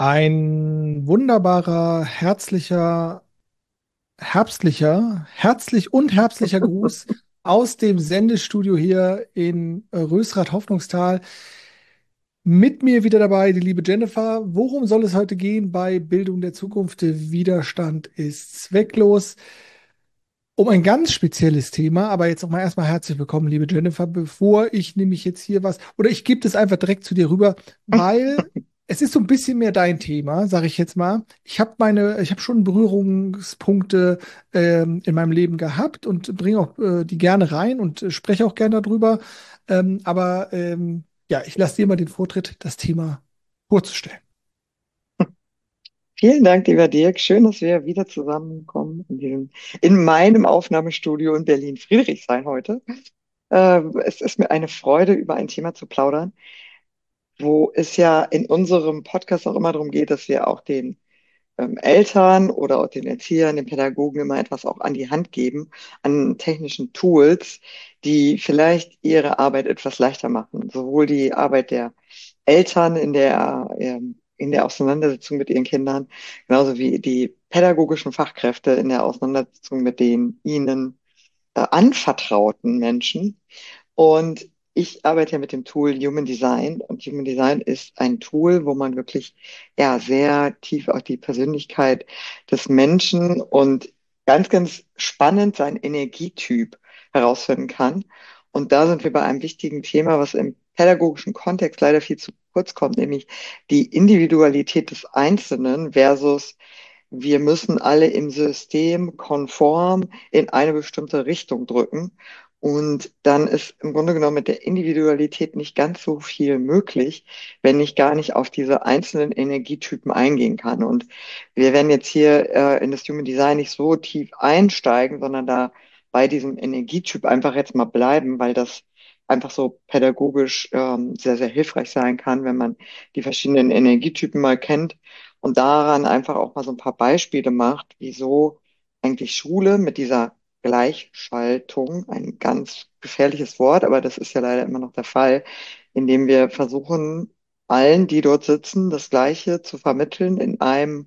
Ein wunderbarer, herzlich und herbstlicher Gruß aus dem Sendestudio hier in Rösrath Hoffnungstal. Mit mir wieder dabei die liebe Jennifer. Worum soll es heute gehen bei Bildung der Zukunft? Der Widerstand ist zwecklos. Um ein ganz spezielles Thema, aber jetzt nochmal erstmal herzlich willkommen, liebe Jennifer, bevor ich nämlich jetzt hier oder ich gebe das einfach direkt zu dir rüber, weil es ist so ein bisschen mehr dein Thema, sage ich jetzt mal. Ich habe schon Berührungspunkte in meinem Leben gehabt und bringe auch die gerne rein und spreche auch gerne darüber. Ja, ich lasse dir mal den Vortritt, das Thema vorzustellen. Vielen Dank, lieber Dirk. Schön, dass wir wieder zusammenkommen in meinem Aufnahmestudio in Berlin-Friedrichshain heute. Es ist mir eine Freude, über ein Thema zu plaudern, wo es ja in unserem Podcast auch immer darum geht, dass wir auch den Eltern oder auch den Erziehern, den Pädagogen immer etwas auch an die Hand geben, an technischen Tools, die vielleicht ihre Arbeit etwas leichter machen. Sowohl die Arbeit der Eltern in der Auseinandersetzung mit ihren Kindern, genauso wie die pädagogischen Fachkräfte in der Auseinandersetzung mit den ihnen anvertrauten Menschen. Und ich arbeite ja mit dem Tool Human Design, und Human Design ist ein Tool, wo man wirklich ja sehr tief auch die Persönlichkeit des Menschen und ganz spannend seinen Energietyp herausfinden kann. Und da sind wir bei einem wichtigen Thema, was im pädagogischen Kontext leider viel zu kurz kommt, nämlich die Individualität des Einzelnen versus wir müssen alle im System konform in eine bestimmte Richtung drücken. Und dann ist im Grunde genommen mit der Individualität nicht ganz so viel möglich, wenn ich gar nicht auf diese einzelnen Energietypen eingehen kann. Und wir werden jetzt hier in das Human Design nicht so tief einsteigen, sondern da bei diesem Energietyp einfach jetzt mal bleiben, weil das einfach so pädagogisch sehr hilfreich sein kann, wenn man die verschiedenen Energietypen mal kennt und daran einfach auch mal so ein paar Beispiele macht, wieso eigentlich Schule mit dieser Gleichschaltung, ein ganz gefährliches Wort, aber das ist ja leider immer noch der Fall, indem wir versuchen, allen, die dort sitzen, das Gleiche zu vermitteln in einem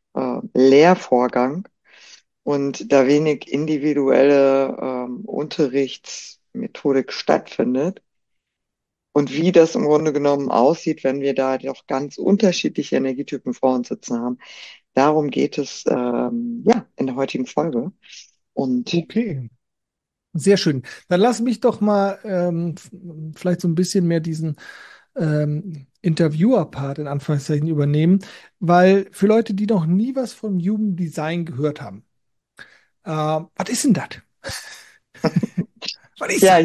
Lehrvorgang und da wenig individuelle Unterrichtsmethodik stattfindet. Und wie das im Grunde genommen aussieht, wenn wir da doch ganz unterschiedliche Energietypen vor uns sitzen haben. Darum geht es ja in der heutigen Folge. Und Okay. Sehr schön. Dann lass mich doch mal vielleicht so ein bisschen mehr diesen Interviewer-Part in Anführungszeichen übernehmen, weil für Leute, die noch nie was von Human Design gehört haben, was ist denn das? Was ist ja, das?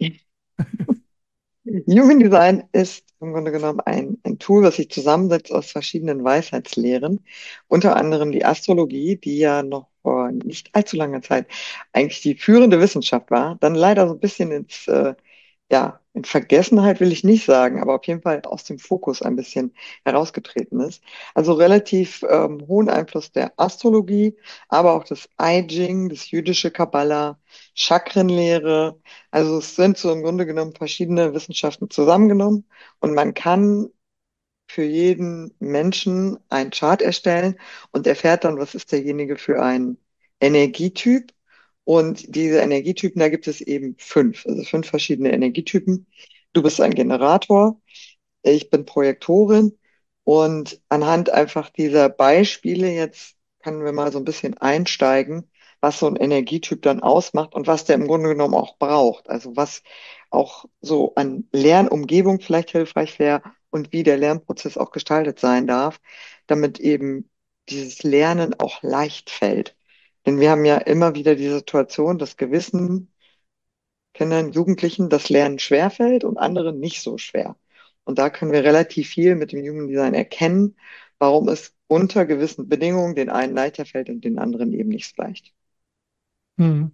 Human Design ist im Grunde genommen ein Tool, was sich zusammensetzt aus verschiedenen Weisheitslehren, unter anderem die Astrologie, die ja noch vor nicht allzu langer Zeit eigentlich die führende Wissenschaft war, dann leider so ein bisschen ja, in Vergessenheit will ich nicht sagen, aber auf jeden Fall aus dem Fokus ein bisschen herausgetreten ist. Also relativ hohen Einfluss der Astrologie, aber auch das I Ching, das jüdische Kabbala, Chakrenlehre. Also es sind so im Grunde genommen verschiedene Wissenschaften zusammengenommen und man kann für jeden Menschen einen Chart erstellen und erfährt dann, was ist derjenige für ein Energietyp. Und diese Energietypen, da gibt es eben fünf, also fünf verschiedene Energietypen. Du bist ein Generator, ich bin Projektorin und anhand einfach dieser Beispiele jetzt können wir mal so ein bisschen einsteigen, was so ein Energietyp dann ausmacht und was der im Grunde genommen auch braucht. Also was auch so an Lernumgebung vielleicht hilfreich wäre und wie der Lernprozess auch gestaltet sein darf, damit eben dieses Lernen auch leicht fällt. Denn wir haben ja immer wieder die Situation, dass gewissen Kindern, Jugendlichen das Lernen schwerfällt und anderen nicht so schwer. Und da können wir relativ viel mit dem Human Design erkennen, warum es unter gewissen Bedingungen den einen leichter fällt und den anderen eben nicht so leicht. Hm.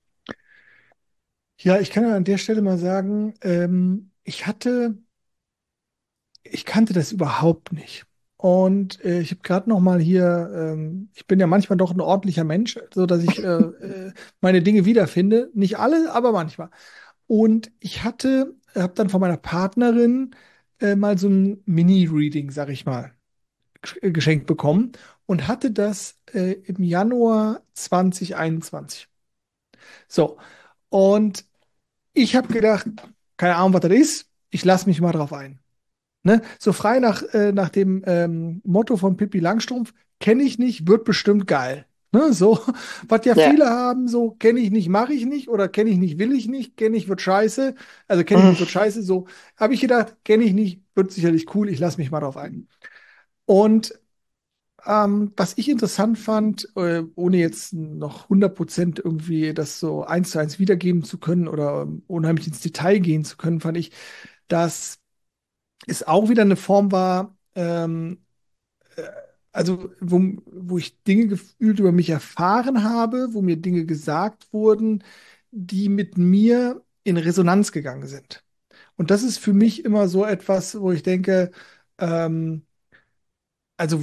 Ja, ich kann ja an der Stelle mal sagen, ich kannte das überhaupt nicht. Und ich habe gerade noch mal hier, ich bin ja manchmal doch ein ordentlicher Mensch, so dass ich meine Dinge wiederfinde. Nicht alle, aber manchmal. Und habe dann von meiner Partnerin mal so ein Mini-Reading, sag ich mal, geschenkt bekommen und hatte das im Januar 2021. So, und ich habe gedacht, keine Ahnung, was das ist, ich lasse mich mal drauf ein. Ne? So frei nach dem Motto von Pippi Langstrumpf, kenne ich nicht, wird bestimmt geil. Ne? So, was ja Ja. viele haben, so kenne ich nicht, mache ich nicht oder kenne ich nicht, will ich nicht, kenne ich, wird scheiße. Also kenne ich Mhm. nicht, wird scheiße. So habe ich gedacht, kenne ich nicht, wird sicherlich cool, ich lasse mich mal drauf ein. Und was ich interessant fand, ohne jetzt noch 100% irgendwie das so eins zu eins wiedergeben zu können oder unheimlich ins Detail gehen zu können, fand ich, dass es auch wieder eine Form war, äh, also wo ich Dinge gefühlt über mich erfahren habe, wo mir Dinge gesagt wurden, die mit mir in Resonanz gegangen sind. Und das ist für mich immer so etwas, wo ich denke, ähm, also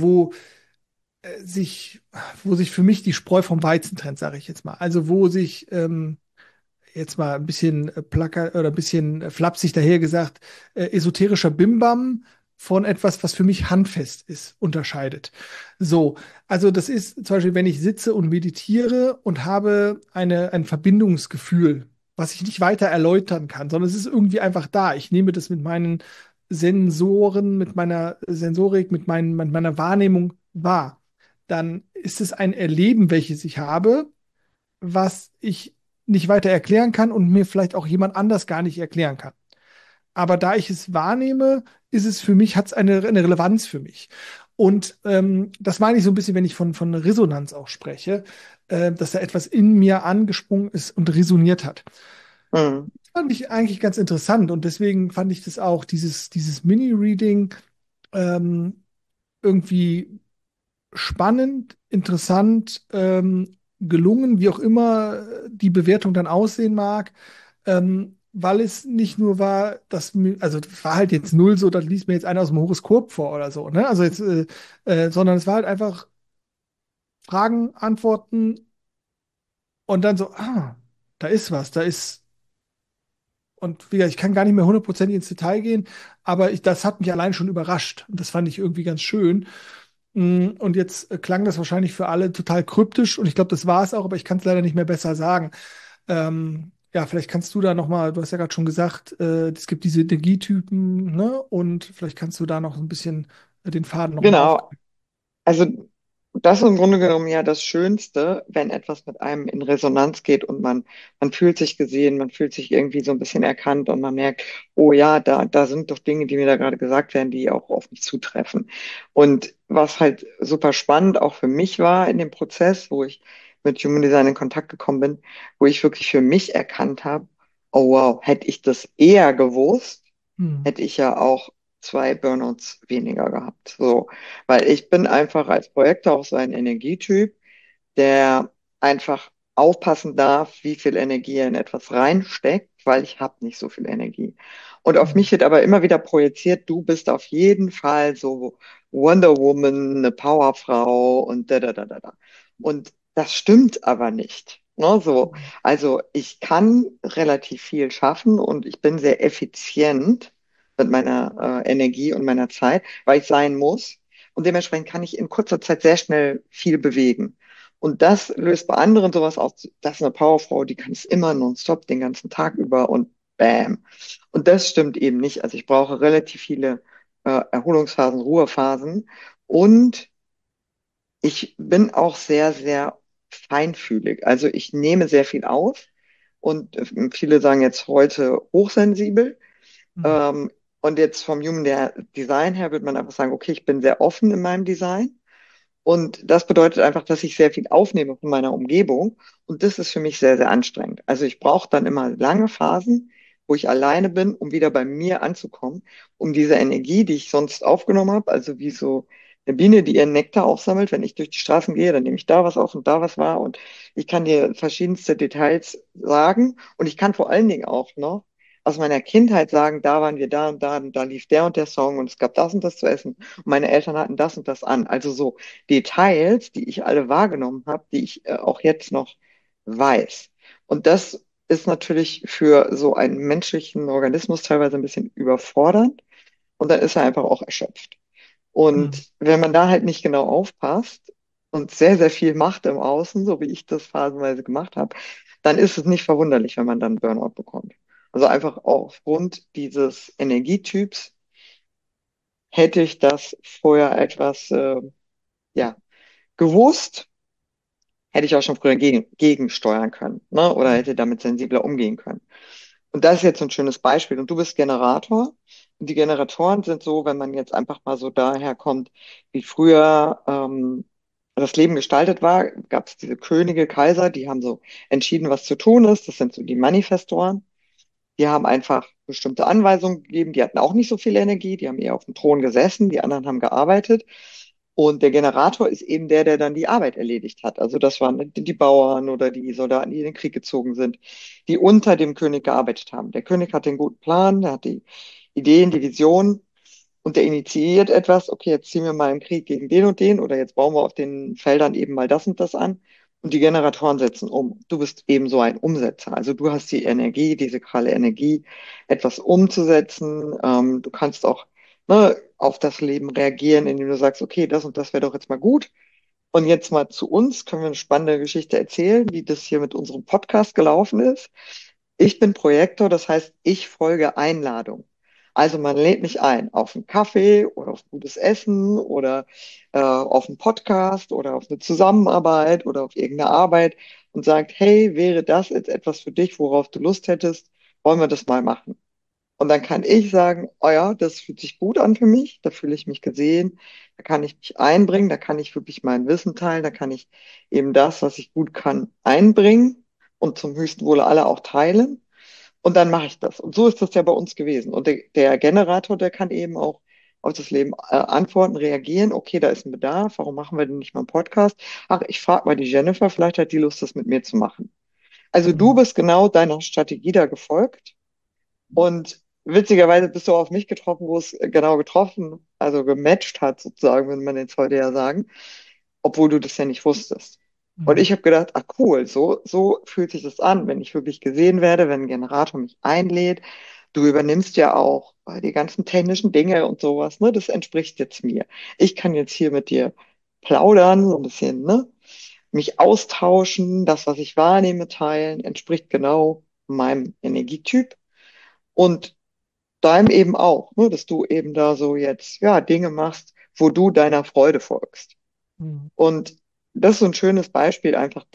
wo sich für mich die Spreu vom Weizen trennt, sage ich jetzt mal. Also wo sich jetzt mal ein bisschen placker oder ein bisschen flapsig dahergesagt, esoterischer Bimbam von etwas, was für mich handfest ist, unterscheidet. So, also das ist zum Beispiel, wenn ich sitze und meditiere und habe ein Verbindungsgefühl, was ich nicht weiter erläutern kann, sondern es ist irgendwie einfach da. Ich nehme das mit meinen Sensoren, mit meiner Sensorik, mit meiner Wahrnehmung wahr. Dann ist es ein Erleben, welches ich habe, was ich nicht weiter erklären kann und mir vielleicht auch jemand anders gar nicht erklären kann. Aber da ich es wahrnehme, ist es für mich, hat es eine Relevanz für mich. Und das meine ich so ein bisschen, wenn ich von Resonanz auch spreche, dass da etwas in mir angesprungen ist und resoniert hat. Mhm. Das fand ich eigentlich ganz interessant und deswegen fand ich das auch, dieses Mini-Reading ähm, irgendwie spannend, interessant, gelungen, wie auch immer die Bewertung dann aussehen mag, weil es nicht nur war, also das war halt jetzt null so, das liest mir jetzt einer aus dem Horoskop vor oder so, ne? Also jetzt, sondern es war halt einfach Fragen, Antworten und dann so, da ist was, da ist, und wie gesagt, ich kann gar nicht mehr hundertprozentig ins Detail gehen, aber das hat mich allein schon überrascht und das fand ich irgendwie ganz schön. Und jetzt klang das wahrscheinlich für alle total kryptisch und ich glaube, das war es auch, aber ich kann es leider nicht mehr besser sagen. Ja, vielleicht kannst du da nochmal, du hast ja gerade schon gesagt, es gibt diese Energietypen, ne? Und vielleicht kannst du da noch ein bisschen den Faden nochmal Genau. aufgreifen. Also das ist im Grunde genommen ja das Schönste, wenn etwas mit einem in Resonanz geht und man fühlt sich gesehen, man fühlt sich irgendwie so ein bisschen erkannt und man merkt, oh ja, da sind doch Dinge, die mir da gerade gesagt werden, die auch auf mich zutreffen. Und was halt super spannend auch für mich war in dem Prozess, wo ich mit Human Design in Kontakt gekommen bin, wo ich wirklich für mich erkannt habe, oh wow, hätte ich das eher gewusst, Hm. hätte ich ja auch 2 Burnouts weniger gehabt. So, weil ich bin einfach als Projektor auch so ein Energietyp, der einfach aufpassen darf, wie viel Energie er in etwas reinsteckt, weil ich habe nicht so viel Energie. Und auf Hm. mich wird aber immer wieder projiziert, du bist auf jeden Fall so Wonder Woman, eine Powerfrau und da, da, da, da, da. Und das stimmt aber nicht. Ne, so. Also ich kann relativ viel schaffen und ich bin sehr effizient mit meiner Energie und meiner Zeit, weil ich sein muss. Und dementsprechend kann ich in kurzer Zeit sehr schnell viel bewegen. Und das löst bei anderen sowas aus. Das ist eine Powerfrau, die kann es immer nonstop den ganzen Tag über und bam. Und das stimmt eben nicht. Also ich brauche relativ viele Erholungsphasen, Ruhephasen. Und ich bin auch sehr, sehr feinfühlig. Also ich nehme sehr viel auf. Und viele sagen jetzt heute hochsensibel. Hm. Ähm, und jetzt vom Design her würde man einfach sagen, okay, ich bin sehr offen in meinem Design. Und das bedeutet einfach, dass ich sehr viel aufnehme von meiner Umgebung. Und das ist für mich sehr, sehr anstrengend. Also ich brauche dann immer lange Phasen, wo ich alleine bin, um wieder bei mir anzukommen, um diese Energie, die ich sonst aufgenommen habe, also wie so eine Biene, die ihren Nektar aufsammelt, wenn ich durch die Straßen gehe, dann nehme ich da was auf und da was wahr. Und ich kann dir verschiedenste Details sagen. Und ich kann vor allen Dingen auch noch aus meiner Kindheit sagen, da waren wir da und da lief der und der Song und es gab das und das zu essen und meine Eltern hatten das und das an. Also so Details, die ich alle wahrgenommen habe, die ich auch jetzt noch weiß. Und das ist natürlich für so einen menschlichen Organismus teilweise ein bisschen überfordernd und dann ist er einfach auch erschöpft. Mhm. Und wenn man da halt nicht genau aufpasst und sehr, sehr viel macht im Außen, so wie ich das phasenweise gemacht habe, dann ist es nicht verwunderlich, wenn man dann Burnout bekommt. Also einfach aufgrund dieses Energietyps hätte ich das vorher etwas, ja, gewusst, hätte ich auch schon früher gegensteuern können, ne? Oder hätte damit sensibler umgehen können. Und das ist jetzt so ein schönes Beispiel. Und du bist Generator. Und die Generatoren sind so, wenn man jetzt einfach mal so daher kommt, wie früher das Leben gestaltet war, gab es diese Könige, Kaiser, die haben so entschieden, was zu tun ist. Das sind so die Manifestoren. Die haben einfach bestimmte Anweisungen gegeben. Die hatten auch nicht so viel Energie. Die haben eher auf dem Thron gesessen. Die anderen haben gearbeitet. Und der Generator ist eben der, der dann die Arbeit erledigt hat. Also das waren die Bauern oder die Soldaten, die in den Krieg gezogen sind, die unter dem König gearbeitet haben. Der König hat den guten Plan, der hat die Ideen, die Vision und der initiiert etwas. Okay, jetzt ziehen wir mal einen Krieg gegen den und den oder jetzt bauen wir auf den Feldern eben mal das und das an. Und die Generatoren setzen um. Du bist eben so ein Umsetzer. Also du hast die Energie, die sakrale Energie, etwas umzusetzen. Du kannst auch, ne, auf das Leben reagieren, indem du sagst, okay, das und das wäre doch jetzt mal gut. Und jetzt mal zu uns, können wir eine spannende Geschichte erzählen, wie das hier mit unserem Podcast gelaufen ist. Ich bin Projektor, das heißt, ich folge Einladung. Also man lädt mich ein auf einen Kaffee oder auf gutes Essen oder auf einen Podcast oder auf eine Zusammenarbeit oder auf irgendeine Arbeit und sagt, hey, wäre das jetzt etwas für dich, worauf du Lust hättest? Wollen wir das mal machen? Und dann kann ich sagen, oh ja, das fühlt sich gut an für mich, da fühle ich mich gesehen, da kann ich mich einbringen, da kann ich wirklich mein Wissen teilen, da kann ich eben das, was ich gut kann, einbringen und zum höchsten Wohle aller auch teilen. Und dann mache ich das. Und so ist das ja bei uns gewesen. Und der Generator, der kann eben auch auf das Leben antworten, reagieren. Okay, da ist ein Bedarf. Warum machen wir denn nicht mal einen Podcast? Ach, ich frage mal die Jennifer, vielleicht hat die Lust, das mit mir zu machen. Also du Mhm. bist genau deiner Strategie da gefolgt. Und witzigerweise bist du auf mich getroffen, wo es genau getroffen, also gematcht hat, sozusagen, würde man jetzt heute ja sagen, obwohl du das ja nicht wusstest. Und Mhm. ich habe gedacht, ah cool, so fühlt sich das an, wenn ich wirklich gesehen werde, wenn ein Generator mich einlädt. Du übernimmst ja auch die ganzen technischen Dinge und sowas, ne? Das entspricht jetzt mir. Ich kann jetzt hier mit dir plaudern, so ein bisschen, ne? Mich austauschen, das, was ich wahrnehme, teilen, entspricht genau meinem Energietyp. Und deinem eben auch, ne, dass du eben da so jetzt, ja, Dinge machst, wo du deiner Freude folgst. Mhm. Und das ist so ein schönes Beispiel einfach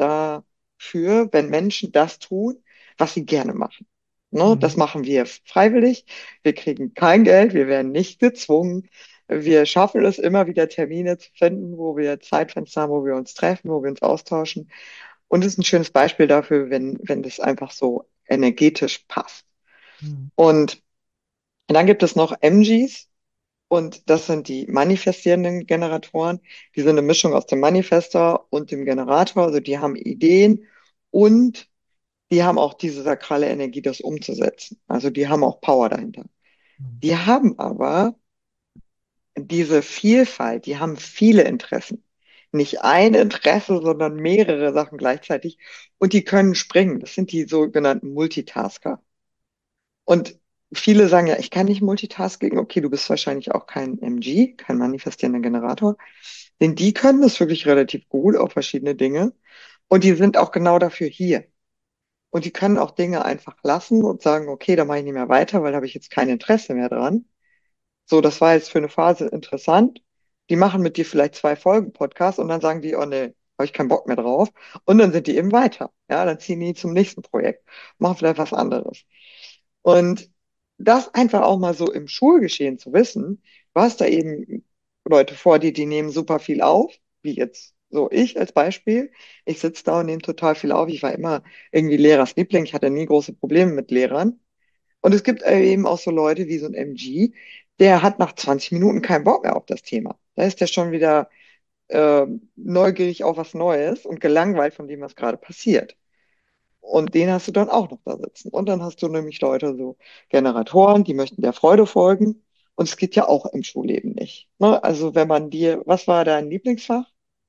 dafür, wenn Menschen das tun, was sie gerne machen. Ne, das Mhm. machen wir freiwillig. Wir kriegen kein Geld, wir werden nicht gezwungen. Wir schaffen es immer wieder Termine zu finden, wo wir Zeitfenster haben, wo wir uns treffen, wo wir uns austauschen. Und es ist ein schönes Beispiel dafür, wenn das einfach so energetisch passt. Mhm. Und dann gibt es noch MGs und das sind die manifestierenden Generatoren. Die sind eine Mischung aus dem Manifestor und dem Generator. Also die haben Ideen und die haben auch diese sakrale Energie, das umzusetzen. Also die haben auch Power dahinter. Mhm. Die haben aber diese Vielfalt, die haben viele Interessen. Nicht ein Interesse, sondern mehrere Sachen gleichzeitig. Und die können springen. Das sind die sogenannten Multitasker. Und viele sagen ja, ich kann nicht Multitasking. Okay, du bist wahrscheinlich auch kein MG, kein manifestierender Generator. Denn die können das wirklich relativ gut auf verschiedene Dinge. Und die sind auch genau dafür hier. Und die können auch Dinge einfach lassen und sagen, okay, da mache ich nicht mehr weiter, weil da habe ich jetzt kein Interesse mehr dran. So, das war jetzt für eine Phase interessant. Die machen mit dir vielleicht 2 Folgen Podcast und dann sagen die, oh nee, habe ich keinen Bock mehr drauf. Und dann sind die eben weiter. Ja, dann ziehen die zum nächsten Projekt, machen vielleicht was anderes. Und das einfach auch mal so im Schulgeschehen zu wissen, du hast da eben Leute vor dir, die nehmen super viel auf, wie jetzt so ich als Beispiel. Ich sitze da und nehme total viel auf. Ich war immer irgendwie Lehrersliebling. Ich hatte nie große Probleme mit Lehrern. Und es gibt eben auch so Leute wie so ein MG, der hat nach 20 Minuten keinen Bock mehr auf das Thema. Da ist der schon wieder neugierig auf was Neues und gelangweilt von dem, was gerade passiert. Und den hast du dann auch noch da sitzen. Und dann hast du nämlich Leute, so Generatoren, die möchten der Freude folgen. Und es geht ja auch im Schulleben nicht. Ne? Also wenn man dir, was war dein Lieblingsfach?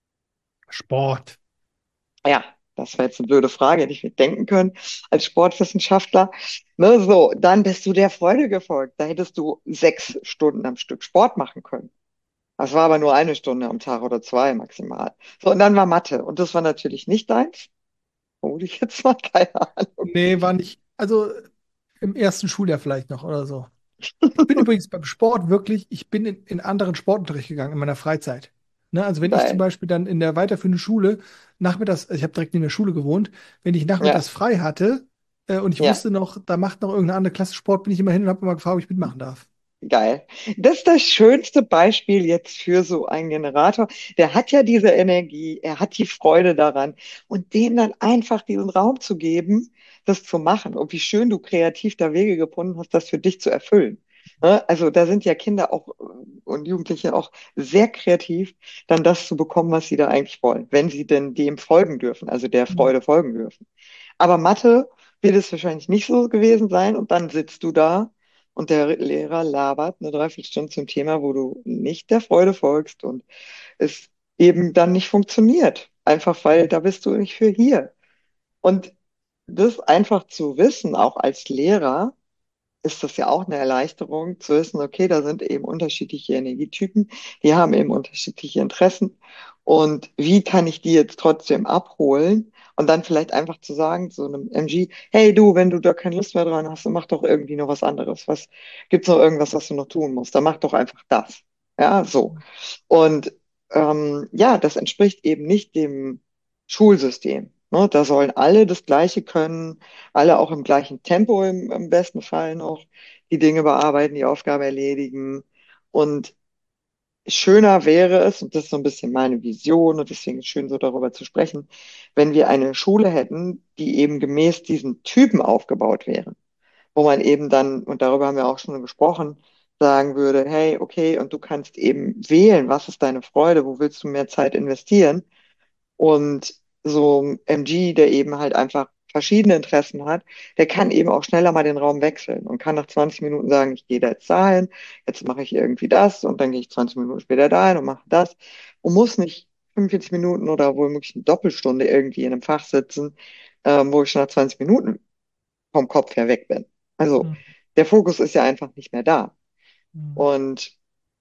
Sport. Ja, das war jetzt eine blöde Frage, hätte ich mir denken können, als Sportwissenschaftler. Ne, so, dann bist du der Freude gefolgt. Da hättest du 6 Stunden am Stück Sport machen können. Das war aber nur eine Stunde am Tag oder zwei maximal. So, und dann war Mathe. Und das war natürlich nicht deins. Vermute ich jetzt mal, keine Ahnung. Nee, war nicht. Also im ersten Schuljahr vielleicht noch oder so. Ich bin übrigens beim Sport wirklich, ich bin in anderen Sportunterricht gegangen in meiner Freizeit. Ne, also wenn ich zum Geil. Beispiel dann in der weiterführenden Schule nachmittags, ich habe direkt neben der Schule gewohnt, wenn ich Ja, nachmittags frei hatte und ich ja, wusste noch, da macht noch irgendeine andere Klasse Sport, bin ich immer hin und habe immer gefragt, ob ich mitmachen darf. geil. Das ist das schönste Beispiel jetzt für so einen Generator. Der hat ja diese Energie, er hat die Freude daran. Und dem dann einfach diesen Raum zu geben, das zu machen. Und wie schön du kreativ da Wege gefunden hast, das für dich zu erfüllen. Ne? Also da sind ja Kinder auch und Jugendliche auch sehr kreativ, dann das zu bekommen, was sie da eigentlich wollen, wenn sie denn dem folgen dürfen, also der Hm. Freude folgen dürfen. Aber Mathe wird es wahrscheinlich nicht so gewesen sein und dann sitzt du da und der Lehrer labert eine Dreiviertelstunde zum Thema, wo du nicht der Freude folgst und es eben dann nicht funktioniert. Einfach weil da bist du nicht für hier. Und das einfach zu wissen, auch als Lehrer, ist das ja auch eine Erleichterung zu wissen, okay, da sind eben unterschiedliche Energietypen, die haben eben unterschiedliche Interessen. Und wie kann ich die jetzt trotzdem abholen? Und dann vielleicht einfach zu sagen, zu einem MG, hey du, wenn du da keine Lust mehr dran hast, dann mach doch irgendwie noch was anderes. Gibt's noch irgendwas, was du noch tun musst? Dann mach doch einfach das. Ja, so. Und ja, das entspricht eben nicht dem Schulsystem. Ne? Da sollen alle das Gleiche können, alle auch im gleichen Tempo im besten Fall noch die Dinge bearbeiten, die Aufgabe erledigen. Und schöner wäre es, und das ist so ein bisschen meine Vision, und deswegen ist es schön, so darüber zu sprechen, wenn wir eine Schule hätten, die eben gemäß diesen Typen aufgebaut wäre, wo man eben dann, und darüber haben wir auch schon gesprochen, sagen würde, hey, okay, und du kannst eben wählen, was ist deine Freude, wo willst du mehr Zeit investieren? Und so ein MG, der eben halt einfach verschiedene Interessen hat, der kann eben auch schneller mal den Raum wechseln und kann nach 20 Minuten sagen, ich gehe da jetzt dahin, jetzt mache ich irgendwie das und dann gehe ich 20 Minuten später dahin und mache das und muss nicht 45 Minuten oder wohl möglich eine Doppelstunde irgendwie in einem Fach sitzen, wo ich schon nach 20 Minuten vom Kopf her weg bin. Also Hm. der Fokus ist ja einfach nicht mehr da. Hm. Und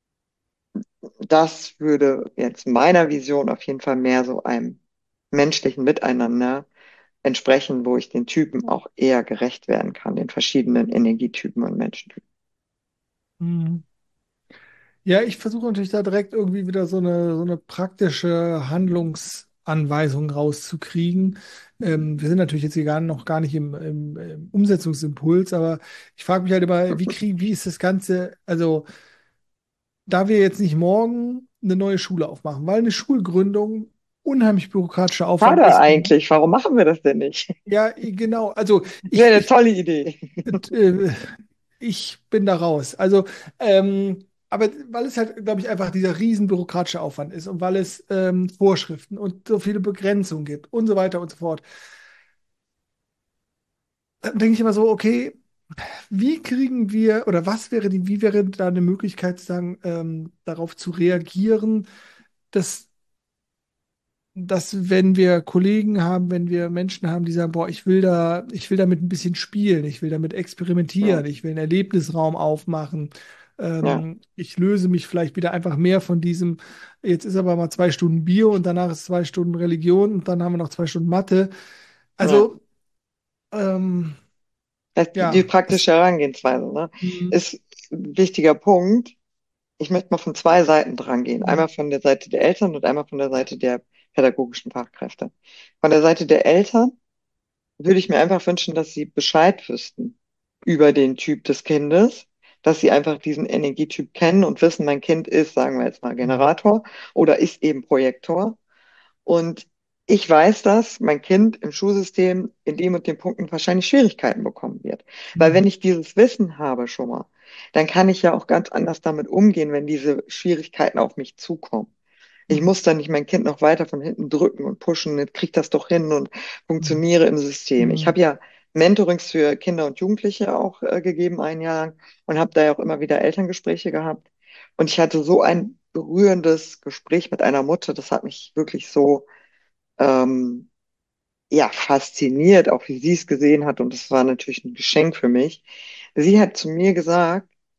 das würde jetzt meiner Vision auf jeden Fall mehr so einem menschlichen Miteinander entsprechen, wo ich den Typen auch eher gerecht werden kann, den verschiedenen Energietypen und Menschentypen. Hm. Ja, ich versuche natürlich da direkt irgendwie wieder so eine praktische Handlungsanweisung rauszukriegen. Wir sind natürlich jetzt hier noch gar nicht im Umsetzungsimpuls, aber ich frage mich halt immer, wie ist das Ganze, also da wir jetzt nicht morgen eine neue Schule aufmachen, weil eine Schulgründung unheimlich bürokratischer Aufwand Schade ist. eigentlich, warum machen wir das denn nicht? Ja, genau, also Das wäre ich, eine ich tolle Idee. äh, ich bin da raus. Aber weil es halt, glaube ich, einfach dieser riesen bürokratische Aufwand ist und weil es Vorschriften und so viele Begrenzungen gibt und so weiter und so fort, dann denke ich immer so, okay, wie kriegen wir oder wie wäre da eine Möglichkeit, sagen, darauf zu reagieren, dass wenn wir Kollegen haben, wenn wir Menschen haben, die sagen, boah, ich will damit ein bisschen spielen, ich will damit Ja, experimentieren, ich will einen Erlebnisraum aufmachen, ja, ich löse mich vielleicht wieder einfach mehr von diesem, jetzt ist aber mal 2 Stunden Bio und danach ist 2 Stunden Religion und dann haben wir noch 2 Stunden Mathe. ja. Also, ähm, Die ja, praktische Herangehensweise, ne, mm, ist ein wichtiger Punkt. Ich möchte mal von zwei Seiten dran gehen. mm, Einmal von der Seite der Eltern und einmal von der Seite der pädagogischen Fachkräfte. Von der Seite der Eltern würde ich mir einfach wünschen, dass sie Bescheid wüssten über den Typ des Kindes, dass sie einfach diesen Energietyp kennen und wissen, mein Kind ist, sagen wir jetzt mal, mm, Generator oder ist eben Projektor. Und ich weiß, dass mein Kind im Schulsystem in dem und dem Punkten wahrscheinlich Schwierigkeiten bekommen wird. Weil wenn mm, ich dieses Wissen habe schon mal, dann kann ich ja auch ganz anders damit umgehen, wenn diese Schwierigkeiten auf mich zukommen. Ich mm, muss dann nicht mein Kind noch weiter von hinten drücken und pushen, jetzt kriegt das doch hin und funktioniere im System. Ich mm, habe ja Mentorings für Kinder und Jugendliche auch gegeben ein Jahr lang und habe da ja auch immer wieder Elterngespräche gehabt. Und ich hatte so ein berührendes Gespräch mit einer Mutter, das hat mich wirklich so ähm, ja fasziniert, auch wie sie es gesehen hat. Und das war natürlich ein Geschenk für mich. Sie hat zu mir gesagt,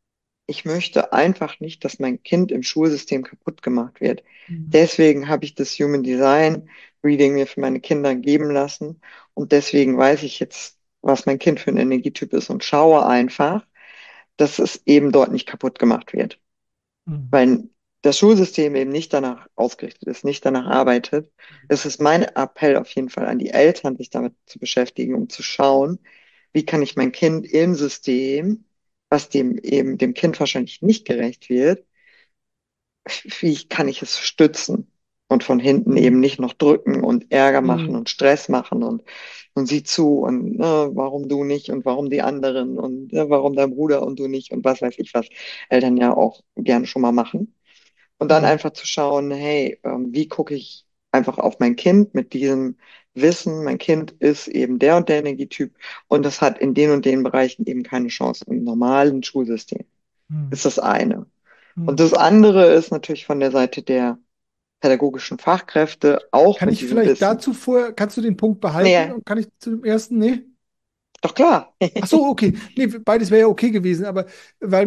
ich möchte einfach nicht, dass mein Kind im Schulsystem kaputt gemacht wird. Mhm. Deswegen habe ich das Human Design Reading mir für meine Kinder geben lassen und deswegen weiß ich jetzt, was mein Kind für ein Energietyp ist und schaue einfach, dass es eben dort nicht kaputt gemacht wird. Mhm. Weil das Schulsystem eben nicht danach ausgerichtet ist, nicht danach arbeitet. Es ist mein Appell auf jeden Fall an die Eltern, sich damit zu beschäftigen, um zu schauen, wie kann ich mein Kind im System, was dem Kind wahrscheinlich nicht gerecht wird, wie kann ich es stützen und von hinten Mhm. eben nicht noch drücken und Ärger machen Mhm. und Stress machen und sieh zu und warum du nicht und warum die anderen und warum dein Bruder und du nicht und was weiß ich was Eltern ja auch gerne schon mal machen. Und dann Mhm. einfach zu schauen, hey, wie gucke ich einfach auf mein Kind mit diesem Wissen, mein Kind ist eben der und der Energietyp und das hat in den und den Bereichen eben keine Chance im normalen Schulsystem. Mhm. Ist das eine. Und Mhm. das andere ist natürlich von der Seite der pädagogischen Fachkräfte auch Kann mit ich diesem vielleicht Wissen. dazu vorher, kannst du den Punkt behalten Nee, und kann ich zu dem ersten? Nee? doch klar. Ach so, okay. Nee, beides wäre ja okay gewesen, aber weil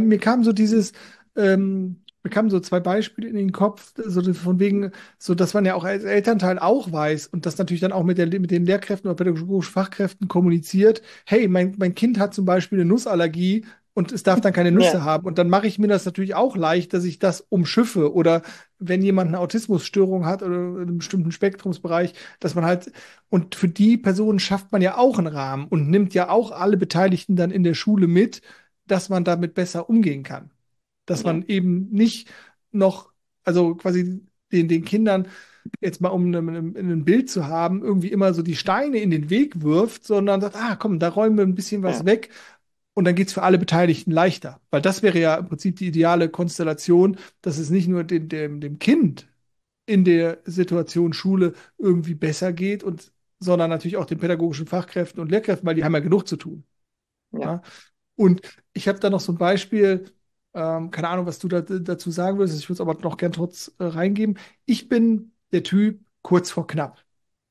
mir kamen so zwei Beispiele in den Kopf, so von wegen, so dass man ja auch als Elternteil auch weiß und das natürlich dann auch mit den Lehrkräften oder pädagogischen Fachkräften kommuniziert. Hey, mein Kind hat zum Beispiel eine Nussallergie und es darf dann keine Nüsse Ja, haben. Und dann mache ich mir das natürlich auch leicht, dass ich das umschiffe. Oder wenn jemand eine Autismusstörung hat oder in einem bestimmten Spektrumsbereich, dass man halt und für die Person schafft man ja auch einen Rahmen und nimmt ja auch alle Beteiligten dann in der Schule mit, dass man damit besser umgehen kann. Dass ja, man eben nicht noch, also quasi den Kindern, jetzt mal um ein Bild zu haben, irgendwie immer so die Steine in den Weg wirft, sondern sagt, ah, komm, da räumen wir ein bisschen was ja, weg und dann geht es für alle Beteiligten leichter. Weil das wäre ja im Prinzip die ideale Konstellation, dass es nicht nur dem Kind in der Situation Schule irgendwie besser geht und sondern natürlich auch den pädagogischen Fachkräften und Lehrkräften, weil die haben ja genug zu tun. ja, Ja? Und ich habe da noch so ein Beispiel, keine Ahnung, was du dazu sagen würdest, ich würde es aber noch gern trotz reingeben. Ich bin der Typ kurz vor knapp.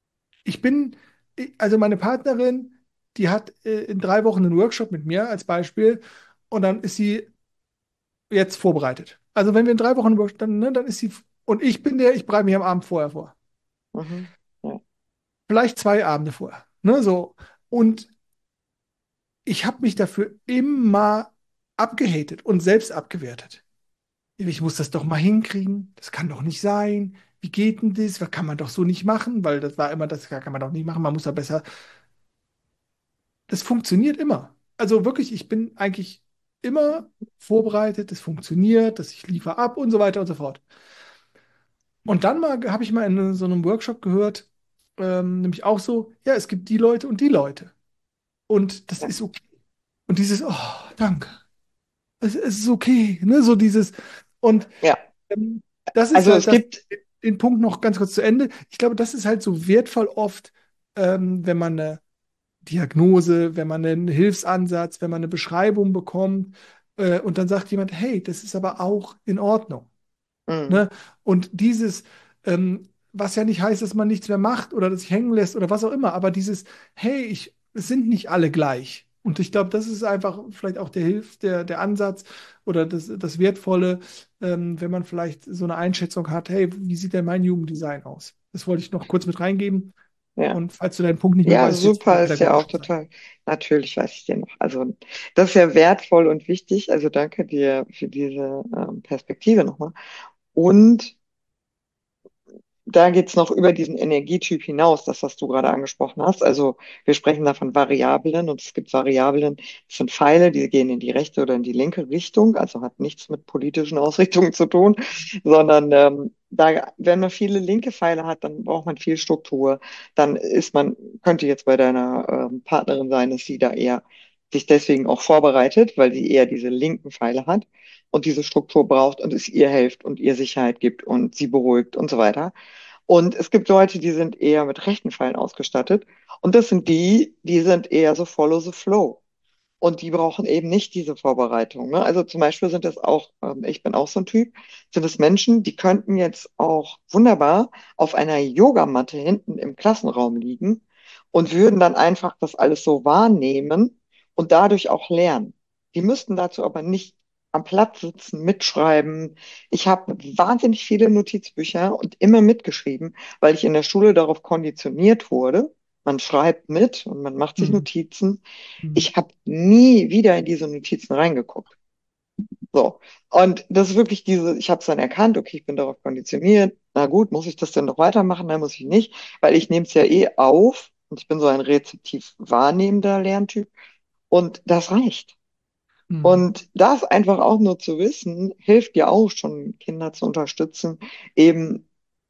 Also meine Partnerin, die hat in 3 Wochen einen Workshop mit mir als Beispiel und dann ist sie jetzt vorbereitet. Also wenn wir in 3 Wochen einen Workshop, dann ist sie, und ich bin ich bereite mich am Abend vorher vor. mhm, ja, Vielleicht 2 Abende vorher. Ne, so. Und ich habe mich dafür immer abgehatet und selbst abgewertet. Ich muss das doch mal hinkriegen. Das kann doch nicht sein. Wie geht denn das? Was kann man doch so nicht machen? Weil das war immer, das kann man doch nicht machen. Man muss da besser. Das funktioniert immer. Also wirklich, ich bin eigentlich immer vorbereitet. Das funktioniert, dass ich liefere ab und so weiter und so fort. Und dann mal habe ich mal in so einem Workshop gehört, nämlich auch so, ja, es gibt die Leute und die Leute. Und das ja, ist okay. Und dieses, oh, danke, es ist okay, ne, so dieses, und ja. ähm, das ist Also halt es das, gibt, den Punkt noch ganz kurz zu Ende. Ich glaube, das ist halt so wertvoll oft, wenn man eine Diagnose, wenn man einen Hilfsansatz, wenn man eine Beschreibung bekommt, und dann sagt jemand, hey, das ist aber auch in Ordnung. mm, Ne? Und was ja nicht heißt, dass man nichts mehr macht oder das sich hängen lässt oder was auch immer, aber hey, es sind nicht alle gleich. Und ich glaube, das ist einfach vielleicht auch der Ansatz oder das Wertvolle, wenn man vielleicht so eine Einschätzung hat, hey, wie sieht denn mein Jugenddesign aus? Das wollte ich noch kurz mit reingeben. ja. Und falls du deinen Punkt nicht mehr Ja, weißt, jetzt für super, ist ja auch pädagogisch sein. total. Natürlich weiß ich dir noch. Also das ist ja wertvoll und wichtig. Also danke dir für diese Perspektive nochmal. Und da geht's noch über diesen Energietyp hinaus, das, was du gerade angesprochen hast. Also wir sprechen da von Variablen und es gibt Variablen, das sind Pfeile, die gehen in die rechte oder in die linke Richtung, also hat nichts mit politischen Ausrichtungen zu tun, sondern wenn man viele linke Pfeile hat, dann braucht man viel Struktur. Dann könnte jetzt bei deiner Partnerin sein, dass sie da eher sich deswegen auch vorbereitet, weil sie eher diese linken Pfeile hat und diese Struktur braucht und es ihr hilft und ihr Sicherheit gibt und sie beruhigt und so weiter. Und es gibt Leute, die sind eher mit rechten Pfeilen ausgestattet. Und das sind die sind eher so follow the flow. Und die brauchen eben nicht diese Vorbereitung. Ne? Also zum Beispiel sind das auch, ich bin auch so ein Typ, sind es Menschen, die könnten jetzt auch wunderbar auf einer Yogamatte hinten im Klassenraum liegen und würden dann einfach das alles so wahrnehmen und dadurch auch lernen. Die müssten dazu aber nicht am Platz sitzen, mitschreiben. Ich habe wahnsinnig viele Notizbücher und immer mitgeschrieben, weil ich in der Schule darauf konditioniert wurde. Man schreibt mit und man macht sich Mhm. Notizen. Mhm. Ich habe nie wieder in diese Notizen reingeguckt. So. Und das ist wirklich diese, ich habe es dann erkannt, okay, ich bin darauf konditioniert. Na gut, muss ich das denn noch weitermachen? Nein, muss ich nicht, weil ich nehme es ja eh auf und ich bin so ein rezeptiv wahrnehmender Lerntyp und das reicht. Mhm. Und das einfach auch nur zu wissen, hilft ja auch schon, Kinder zu unterstützen, eben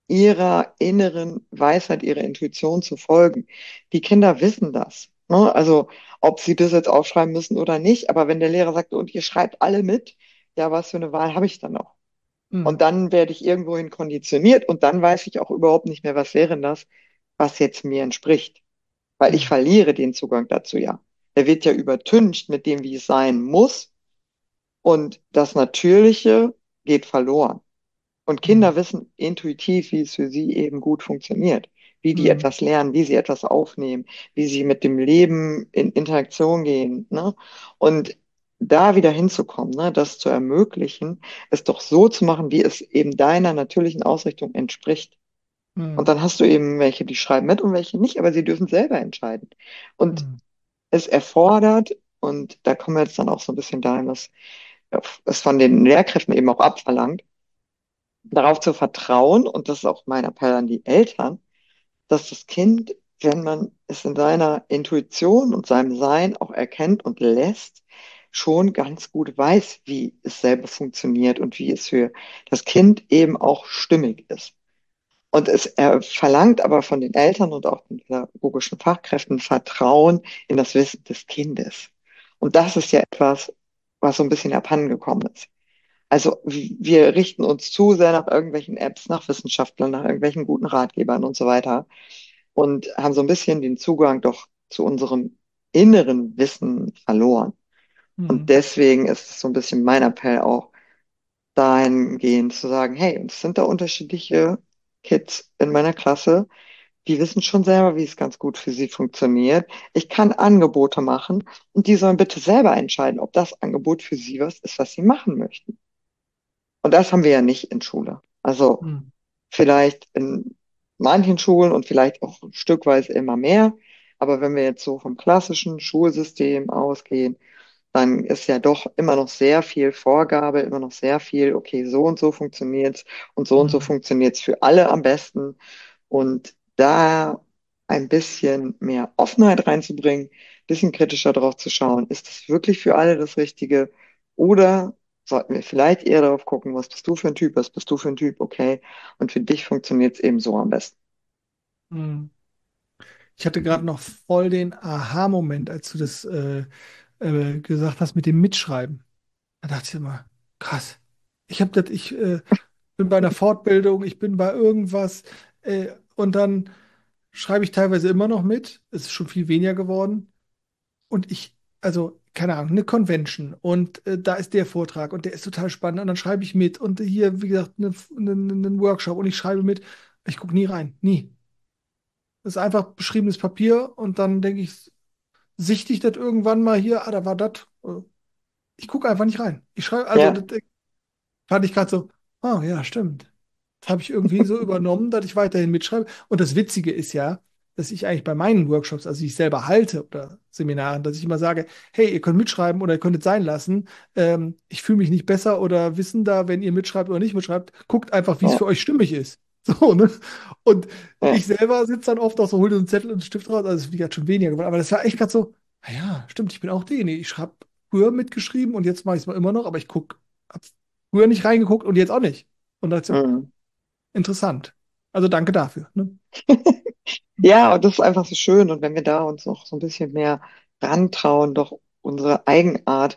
ihrer inneren Weisheit, ihrer Intuition zu folgen. Die Kinder wissen das. Ne? Also, ob sie das jetzt aufschreiben müssen oder nicht, aber wenn der Lehrer sagt, und ihr schreibt alle mit, ja, was für eine Wahl habe ich dann noch? Und Mhm. dann werde ich irgendwohin konditioniert und dann weiß ich auch überhaupt nicht mehr, was wäre denn das, was jetzt mir entspricht. Weil ich Mhm. verliere den Zugang dazu ja. Er wird ja übertüncht mit dem, wie es sein muss. Und das Natürliche geht verloren. Und Mhm. Kinder wissen intuitiv, wie es für sie eben gut funktioniert, wie die Mhm. etwas lernen, wie sie etwas aufnehmen, wie sie mit dem Leben in Interaktion gehen, ne? Und da wieder hinzukommen, ne, das zu ermöglichen, es doch so zu machen, wie es eben deiner natürlichen Ausrichtung entspricht. Und Mhm. dann hast du eben welche, die schreiben mit und welche nicht, aber sie dürfen selber entscheiden. Und Mhm. es erfordert, und da kommen wir jetzt dann auch so ein bisschen dahin, was es von den Lehrkräften eben auch abverlangt, darauf zu vertrauen, und das ist auch mein Appell an die Eltern, dass das Kind, wenn man es in seiner Intuition und seinem Sein auch erkennt und lässt, schon ganz gut weiß, wie es selber funktioniert und wie es für das Kind eben auch stimmig ist. Und es verlangt aber von den Eltern und auch den pädagogischen Fachkräften Vertrauen in das Wissen des Kindes. Und das ist ja etwas, was so ein bisschen abhandengekommen ist. Also wir richten uns zu sehr nach irgendwelchen Apps, nach Wissenschaftlern, nach irgendwelchen guten Ratgebern und so weiter und haben so ein bisschen den Zugang doch zu unserem inneren Wissen verloren. Und Mhm. deswegen ist es so ein bisschen mein Appell auch dahingehend zu sagen, hey, es sind da unterschiedliche Kids in meiner Klasse, die wissen schon selber, wie es ganz gut für sie funktioniert. Ich kann Angebote machen und die sollen bitte selber entscheiden, ob das Angebot für sie was ist, was sie machen möchten. Und das haben wir ja nicht in Schule. Also Mhm. vielleicht in manchen Schulen und vielleicht auch stückweise immer mehr. Aber wenn wir jetzt so vom klassischen Schulsystem ausgehen, dann ist ja doch immer noch sehr viel Vorgabe, immer noch sehr viel, okay, so und so funktioniert's und so Mhm. funktioniert's für alle am besten. Und da ein bisschen mehr Offenheit reinzubringen, bisschen kritischer drauf zu schauen, ist das wirklich für alle das Richtige? Oder sollten wir vielleicht eher darauf gucken, was bist du für ein Typ, was bist du für ein Typ, okay? Und für dich funktioniert es eben so am besten. Mhm. Ich hatte gerade noch voll den Aha-Moment, als du das gesagt hast mit dem Mitschreiben. Da dachte ich immer, krass. Ich bin bei einer Fortbildung, ich bin bei irgendwas und dann schreibe ich teilweise immer noch mit. Es ist schon viel weniger geworden. Und also, keine Ahnung, eine Convention und da ist der Vortrag und der ist total spannend und dann schreibe ich mit und hier, wie gesagt, einen Workshop und ich schreibe mit. Ich gucke nie rein, nie. Das ist einfach beschriebenes Papier und dann denke ich, sichte ich das irgendwann mal hier, da war das. Ich gucke einfach nicht rein. Ich schreibe, also Ja, das fand ich gerade so, oh ja, stimmt. Das habe ich irgendwie so übernommen, dass ich weiterhin mitschreibe. Und das Witzige ist ja, dass ich eigentlich bei meinen Workshops, also die ich selber halte oder Seminaren, dass ich immer sage, hey, ihr könnt mitschreiben oder ihr könnt es sein lassen. Ich fühle mich nicht besser oder wissender, wenn ihr mitschreibt oder nicht mitschreibt. Guckt einfach, wie es ja, für euch stimmig ist. So, ne? Und ja. ich selber sitze dann oft auch so, hol dir einen Zettel und einen Stift raus. Also es ist wie gesagt schon weniger geworden. Aber das war echt gerade so, naja, stimmt, ich bin auch derjenige. Ich habe früher mitgeschrieben und jetzt mache ich es mal immer noch, aber ich gucke, habe früher nicht reingeguckt und jetzt auch nicht. Und dachte so, Mhm. interessant. Also danke dafür. Ne? Ja, und das ist einfach so schön. Und wenn wir da uns noch so ein bisschen mehr rantrauen, doch unsere Eigenart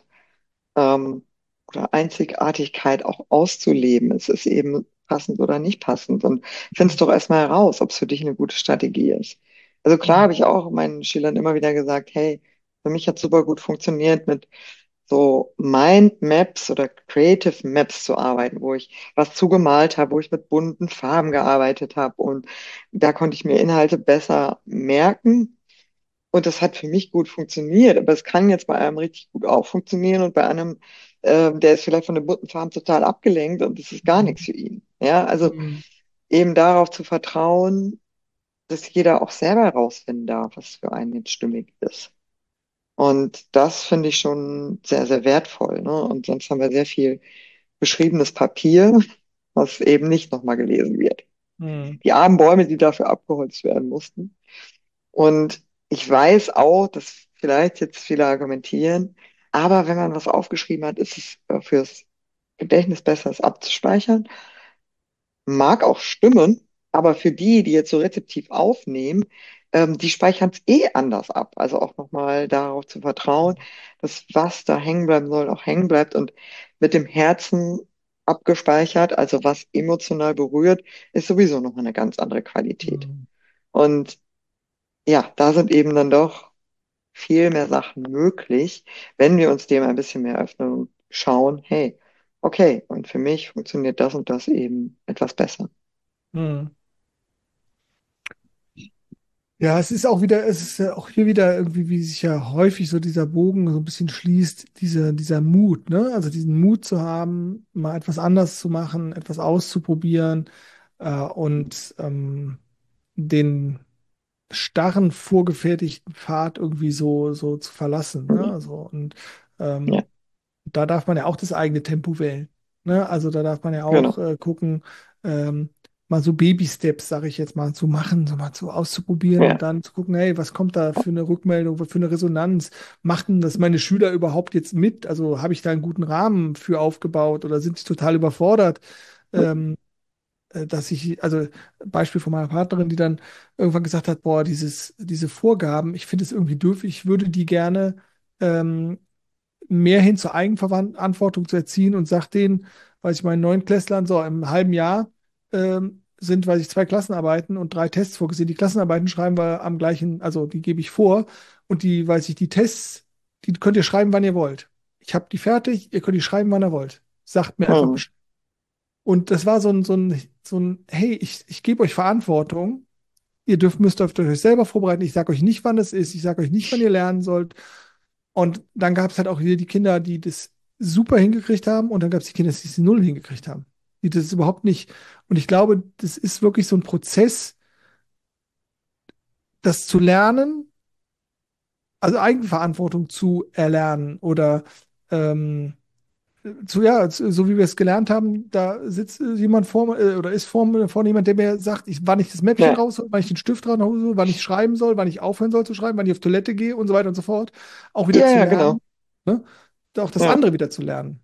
oder Einzigartigkeit auch auszuleben. Es ist eben passend oder nicht passend. Und findest doch erstmal heraus, ob es für dich eine gute Strategie ist. Also klar Mhm. habe ich auch meinen Schülern immer wieder gesagt, hey, für mich hat super gut funktioniert, mit so Mindmaps oder Creative Maps zu arbeiten, wo ich was zugemalt habe, wo ich mit bunten Farben gearbeitet habe und da konnte ich mir Inhalte besser merken und das hat für mich gut funktioniert, aber es kann jetzt bei einem richtig gut auch funktionieren und bei einem der ist vielleicht von dem bunten Farben total abgelenkt und das ist gar nichts für ihn. Ja, also Mhm. eben darauf zu vertrauen, dass jeder auch selber herausfinden darf, was für einen jetzt stimmig ist. Und das finde ich schon sehr, sehr wertvoll, ne? Und sonst haben wir sehr viel beschriebenes Papier, was eben nicht nochmal gelesen wird. Mhm. Die armen Bäume, die dafür abgeholzt werden mussten. Und ich weiß auch, dass vielleicht jetzt viele argumentieren, aber wenn man was aufgeschrieben hat, ist es fürs Gedächtnis besser, es abzuspeichern. Mag auch stimmen, aber für die, die jetzt so rezeptiv aufnehmen, die speichern es eh anders ab. Also auch nochmal darauf zu vertrauen, dass was da hängen bleiben soll, auch hängen bleibt und mit dem Herzen abgespeichert, also was emotional berührt, ist sowieso nochmal eine ganz andere Qualität. Mhm. Und ja, da sind eben dann doch viel mehr Sachen möglich, wenn wir uns dem ein bisschen mehr öffnen und schauen, hey, okay, und für mich funktioniert das und das eben etwas besser. Mhm. Ja, es ist auch wieder, es ist ja auch hier wieder irgendwie, wie sich ja häufig so dieser Bogen so ein bisschen schließt, dieser Mut, ne? Also diesen Mut zu haben, mal etwas anders zu machen, etwas auszuprobieren, und den starren, vorgefertigten Pfad irgendwie so zu verlassen, ne? Mhm. Also, und Ja, ähm, da darf man ja auch das eigene Tempo wählen. Ne? Also da darf man ja auch genau. gucken, ähm, mal so Baby-Steps, sage ich jetzt mal, zu machen, so mal zu auszuprobieren und Ja. dann zu gucken, hey, was kommt da für eine Rückmeldung, für eine Resonanz? Machten das meine Schüler überhaupt jetzt mit? Also habe ich da einen guten Rahmen für aufgebaut oder sind sie total überfordert? Ähm, Dass ich, also Beispiel von meiner Partnerin, die dann irgendwann gesagt hat, boah, diese Vorgaben, ich finde es irgendwie doof, ich würde die gerne ähm, mehr hin zur Eigenverantwortung zu erziehen und sagt denen, weiß ich meinen Neunklässlern, so im halben Jahr sind, weiß ich, zwei Klassenarbeiten und drei Tests vorgesehen. Die Klassenarbeiten schreiben wir am gleichen, also die gebe ich vor und die, weiß ich, die Tests, die könnt ihr schreiben, wann ihr wollt. Ich habe die fertig, ihr könnt die schreiben, wann ihr wollt. Sagt mir einfach Mhm. Bescheid. Und das war so ein, hey, ich gebe euch Verantwortung. Müsst euch selber vorbereiten. Ich sage euch nicht, wann es ist. Ich sage euch nicht, wann ihr lernen sollt. Und dann gab es halt auch wieder die Kinder, die das super hingekriegt haben und dann gab es die Kinder, die es null hingekriegt haben. Die das überhaupt nicht. Und ich glaube, das ist wirklich so ein Prozess, das zu lernen, also Eigenverantwortung zu erlernen oder so wie wir es gelernt haben, da sitzt jemand oder ist vor jemand, der mir sagt, wann ich das Mäppchen Ja, raushole, wann ich den Stift raushole, wann ich schreiben soll, wann ich aufhören soll zu schreiben, wann ich auf Toilette gehe und so weiter und so fort. Auch wieder ja, zu ja, lernen, genau. ne? Auch das Ja, andere wieder zu lernen.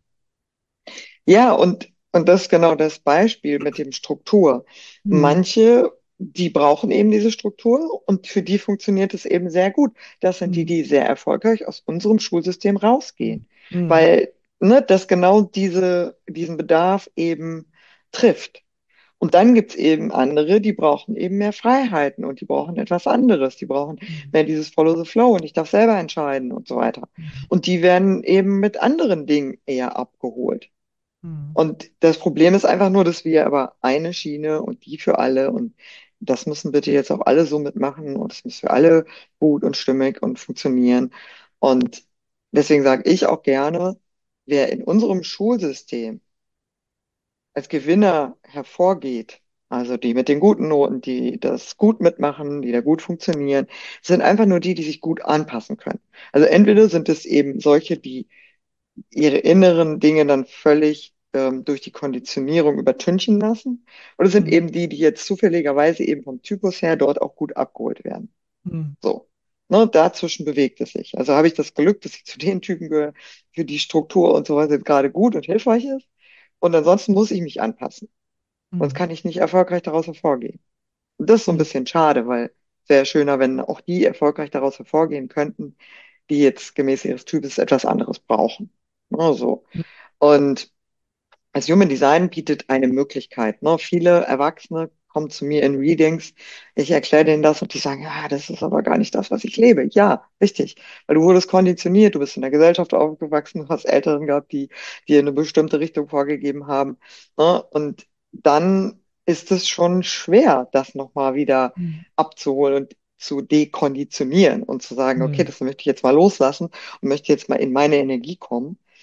ja, und das ist genau das Beispiel mit dem Struktur. Hm. Manche, die brauchen eben diese Struktur und für die funktioniert es eben sehr gut. Das sind die, Hm. die sehr erfolgreich aus unserem Schulsystem rausgehen, Hm. weil, ne, das genau diesen Bedarf eben trifft. Und dann gibt's eben andere, die brauchen eben mehr Freiheiten und die brauchen etwas anderes. Die brauchen Hm. mehr dieses Follow the Flow und ich darf selber entscheiden und so weiter. Und die werden eben mit anderen Dingen eher abgeholt. Hm. Und das Problem ist einfach nur, dass wir aber eine Schiene und die für alle und das müssen bitte jetzt auch alle so mitmachen und es muss für alle gut und stimmig und funktionieren. Und deswegen sage ich auch gerne, wer in unserem Schulsystem als Gewinner hervorgeht, also die mit den guten Noten, die das gut mitmachen, die da gut funktionieren, sind einfach nur die, die sich gut anpassen können. Also entweder sind es eben solche, die ihre inneren Dinge dann völlig durch die Konditionierung übertünchen lassen, oder sind Hm. eben die, die jetzt zufälligerweise eben vom Typus her dort auch gut abgeholt werden. Hm. So. Ne, dazwischen bewegt es sich. Also habe ich das Glück, dass ich zu den Typen gehöre, für die Struktur und so weiter gerade gut und hilfreich ist. Und ansonsten muss ich mich anpassen. Sonst Hm. kann ich nicht erfolgreich daraus hervorgehen. Und das ist so ein Hm. bisschen schade, weil es wäre schöner, wenn auch die erfolgreich daraus hervorgehen könnten, die jetzt gemäß ihres Types etwas anderes brauchen. Ne, so. Und das Human Design bietet eine Möglichkeit. Ne? Viele Erwachsene kommen zu mir in Readings, ich erkläre denen das und die sagen, ja, das ist aber gar nicht das, was ich lebe. Ja, richtig, weil du wurdest konditioniert, du bist in der Gesellschaft aufgewachsen, du hast Eltern gehabt, die dir eine bestimmte Richtung vorgegeben haben. Ne? Und dann ist es schon schwer, das nochmal wieder Hm. abzuholen und zu dekonditionieren und zu sagen, okay, Hm. das möchte ich jetzt mal loslassen und möchte jetzt mal in meine Energie kommen.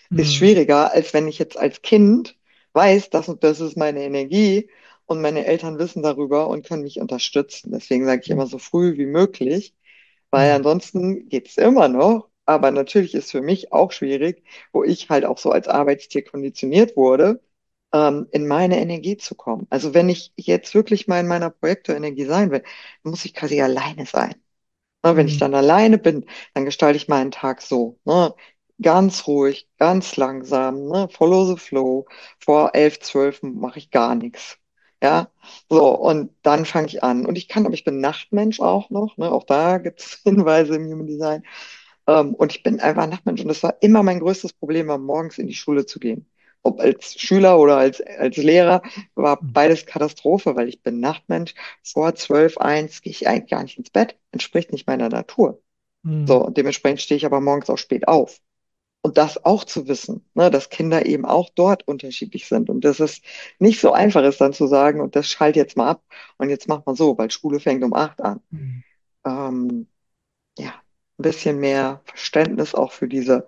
ist Mhm. schwieriger, als wenn ich jetzt als Kind weiß, das und das ist meine Energie und meine Eltern wissen darüber und können mich unterstützen. Deswegen sage ich immer so früh wie möglich, weil Mhm. ansonsten geht es immer noch. Aber natürlich ist für mich auch schwierig, wo ich halt auch so als Arbeitstier konditioniert wurde, in meine Energie zu kommen. Also wenn ich jetzt wirklich mal in meiner Projektorenergie sein will, dann muss ich quasi alleine sein. Ne, wenn ich Mhm. dann alleine bin, dann gestalte ich meinen Tag so, ne? Ganz ruhig, ganz langsam, ne? Follow the flow. Vor 11, 12 mache ich gar nichts. Ja, so, und dann fange ich an. Und ich kann, aber ich bin Nachtmensch auch noch, ne? Auch da gibt es Hinweise im Human Design. Und ich bin einfach Nachtmensch und das war immer mein größtes Problem, war morgens in die Schule zu gehen. Ob als Schüler oder als Lehrer, war beides Katastrophe, weil ich bin Nachtmensch. Vor 12, 1 gehe ich eigentlich gar nicht ins Bett, entspricht nicht meiner Natur. So, Mhm. und dementsprechend stehe ich aber morgens auch spät auf. Und das auch zu wissen, ne, dass Kinder eben auch dort unterschiedlich sind und dass es nicht so einfach ist, dann zu sagen, und das schalt jetzt mal ab und jetzt macht man so, weil Schule fängt um 8 an. Mhm. Ähm, ja, ein bisschen mehr Verständnis auch für diese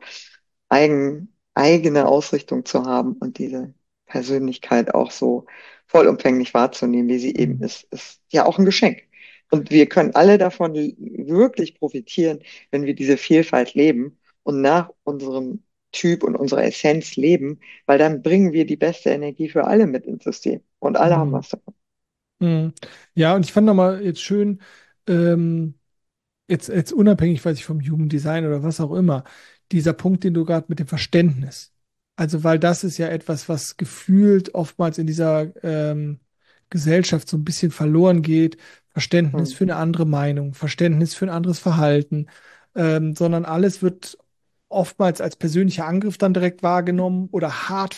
eigene Ausrichtung zu haben und diese Persönlichkeit auch so vollumfänglich wahrzunehmen, wie sie eben Mhm. ist ja auch ein Geschenk. Und wir können alle davon wirklich profitieren, wenn wir diese Vielfalt leben und nach unserem Typ und unserer Essenz leben, weil dann bringen wir die beste Energie für alle mit ins System und alle haben Mhm. was davon. Mhm. Ja, und ich fand nochmal jetzt schön, ähm, jetzt unabhängig, weiß ich, vom Jugenddesign oder was auch immer, dieser Punkt, den du gerade mit dem Verständnis. Also, weil das ist ja etwas, was gefühlt oftmals in dieser Gesellschaft so ein bisschen verloren geht. Verständnis Hm. für eine andere Meinung, Verständnis für ein anderes Verhalten, sondern alles wird oftmals als persönlicher Angriff dann direkt wahrgenommen oder hart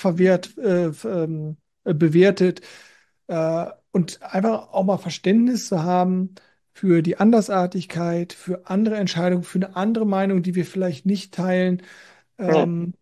bewertet. Und einfach auch mal Verständnis zu haben für die Andersartigkeit, für andere Entscheidungen, für eine andere Meinung, die wir vielleicht nicht teilen. Ja, Ähm,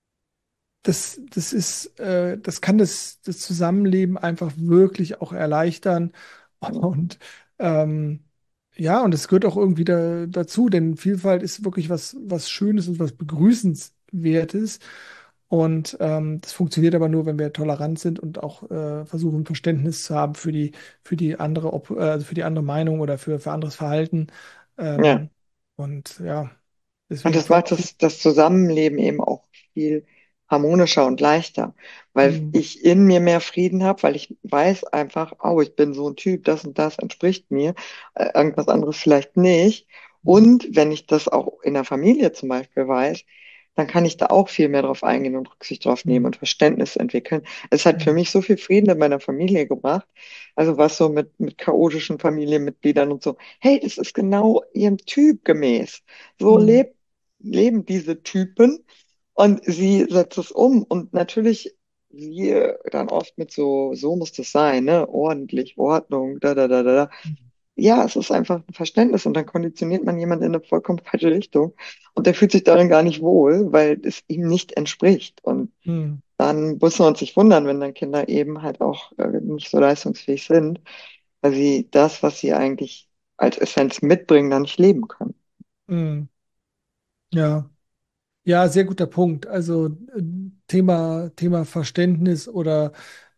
das kann das Zusammenleben einfach wirklich auch erleichtern. Und ähm, ja, und es gehört auch irgendwie dazu, denn Vielfalt ist wirklich was Schönes und was Begrüßenswertes. Und das funktioniert aber nur, wenn wir tolerant sind und auch versuchen, Verständnis zu haben für die also für die andere Meinung oder für anderes Verhalten. ja. Ähm, und ja, Und deswegen das voll. macht das Zusammenleben eben auch viel harmonischer und leichter, weil Hm, ich in mir mehr Frieden habe, weil ich weiß einfach, oh, ich bin so ein Typ, das und das entspricht mir, irgendwas anderes vielleicht nicht. Und wenn ich das auch in der Familie zum Beispiel weiß, dann kann ich da auch viel mehr drauf eingehen und Rücksicht drauf nehmen hm, und Verständnis entwickeln. Es hat für hm, mich so viel Frieden in meiner Familie gebracht. Also was so mit chaotischen Familienmitgliedern und so. Hey, das ist genau ihrem Typ gemäß. So hm, leben diese Typen und sie setzt es um. Und natürlich wir dann oft mit so muss das sein, ne? Ordentlich, Ordnung, da, da, da, da. Da. hm, Ja, es ist einfach ein Verständnis und dann konditioniert man jemanden in eine vollkommen falsche Richtung und der fühlt sich darin gar nicht wohl, weil es ihm nicht entspricht. Und hm. dann muss man sich wundern, wenn dann Kinder eben halt auch nicht so leistungsfähig sind, weil sie das, was sie eigentlich als Essenz mitbringen, dann nicht leben können. Hm. Ja, ja, sehr guter Punkt. Also Thema Verständnis oder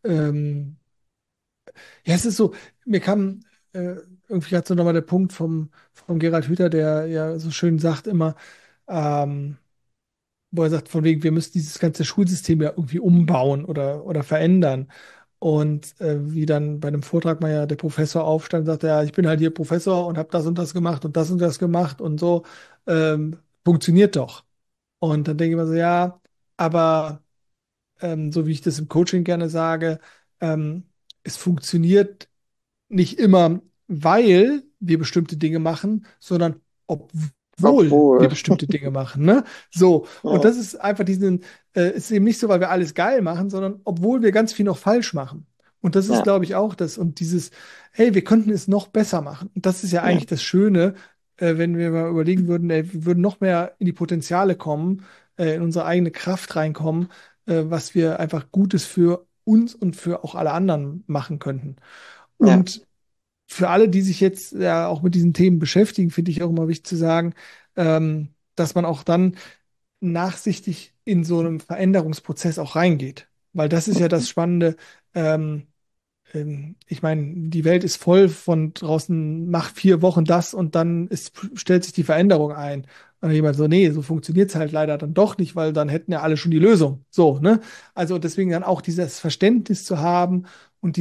ja, es ist so, mir kam irgendwie gerade so nochmal der Punkt vom Gerhard Hüther, der ja so schön sagt immer, ähm, wo er sagt, von wegen, wir müssen dieses ganze Schulsystem ja irgendwie umbauen oder verändern. Und wie dann bei einem Vortrag mal ja der Professor aufstand und sagte, ja, ich bin halt hier Professor und habe das und das gemacht und das und das gemacht und so, funktioniert doch. Und dann denke ich mir so, ja, aber so wie ich das im Coaching gerne sage, ähm, es funktioniert nicht immer, weil wir bestimmte Dinge machen, sondern obwohl wir Obwohl, bestimmte Dinge machen, ne? So, und ja, das ist einfach ist eben nicht so, weil wir alles geil machen, sondern obwohl wir ganz viel noch falsch machen. Und das ist, ja, glaube ich, auch das. Und dieses, hey, wir könnten es noch besser machen. Und das ist ja ja, eigentlich das Schöne, wenn wir mal überlegen würden, ey, wir würden noch mehr in die Potenziale kommen, in unsere eigene Kraft reinkommen, was wir einfach Gutes für uns und für auch alle anderen machen könnten. ja, Und für alle, die sich jetzt ja auch mit diesen Themen beschäftigen, finde ich auch immer wichtig zu sagen, dass man auch dann nachsichtig in so einem Veränderungsprozess auch reingeht. Weil das ist ja das Spannende. Ähm, Ich meine, die Welt ist voll von draußen, mach 4 Wochen das und dann stellt sich die Veränderung ein. Und dann jemand so, nee, so funktioniert es halt leider dann doch nicht, weil dann hätten ja alle schon die Lösung. So, ne? Also deswegen dann auch dieses Verständnis zu haben und